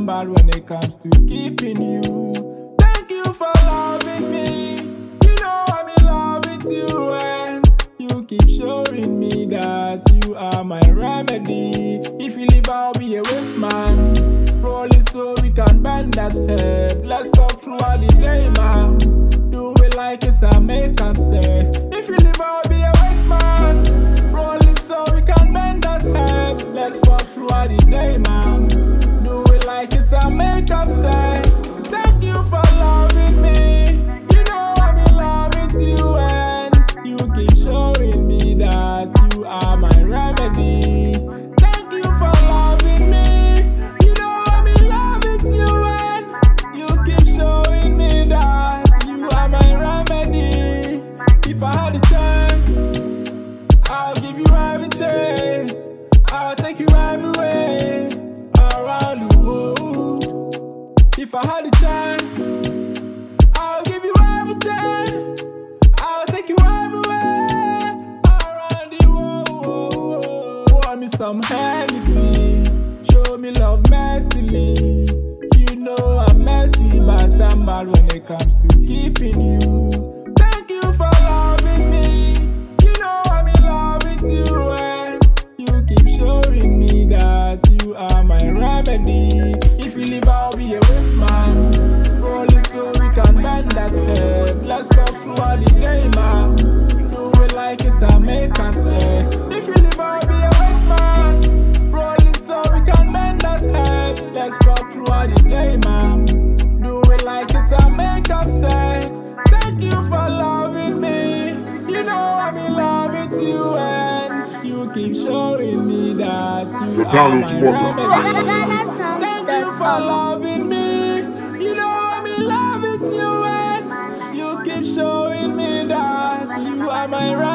I'm bad when it comes to keeping you. Thank you for loving me. You know I'm in love with you, and you keep showing me that you are my remedy. If you leave, I'll be a waste man. Roll it so we can bend that head. Let's fuck throughout the day, man. Do it like it's a makeup sex. If you leave, I'll be a waste man. Roll it so we can bend that head. Let's fuck throughout the day, man. Do it like it's a makeup sex. Thank you for loving me. You know I'm in love with you, and you keep showing me that you are my remedy. Thank you for loving me. You know I'm in love with you, and you keep showing me that you are my remedy. If I had a chance, I'll give you everything. I'll take you everywhere around the world. If I had a chance, I'll give you everything. I'll take you everywhere around the world. Pour me some Hennessy, show me love mercilessly. You know I'm messy, but I'm bad when it comes to keeping you. Thank you for loving me. You know I'm in love with you, and you keep showing me that you are my remedy. If you leave, I'll be a waste man. Roll it so we can bend that head. Let's fuck throughout the day, man. Do it like it's a makeup sex. If you leave, I'll be a waste man. Roll it so we can bend that head. Let's fuck throughout the day, man. Do it like it's a makeup sex. Thank you for loving me. You know I'm in love with you, and you keep showing me that you are my remedy. Thank you for loving me. You know I'm in love with you, and you keep showing me that you are my remedy.